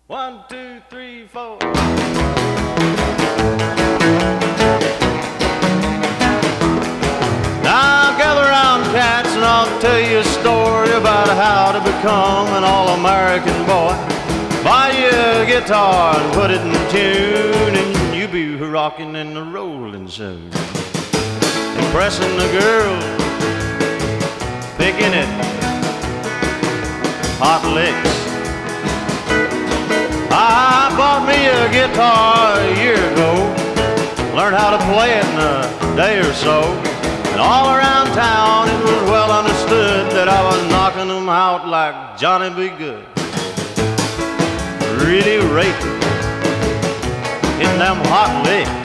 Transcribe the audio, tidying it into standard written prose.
1, 2, 3, 4. Now gather round, cats, and I'll tell you a story about how to become an all-American boy. Buy you a guitar and put it in tune, and you be rocking and rolling soon. Impressing the girls, picking it, hot licks. I bought me a guitar a year ago, learned how to play it in a day or so. And all around town it was well understood that I was knocking them out like Johnny B. Good. Really raping, hitting them hot licks.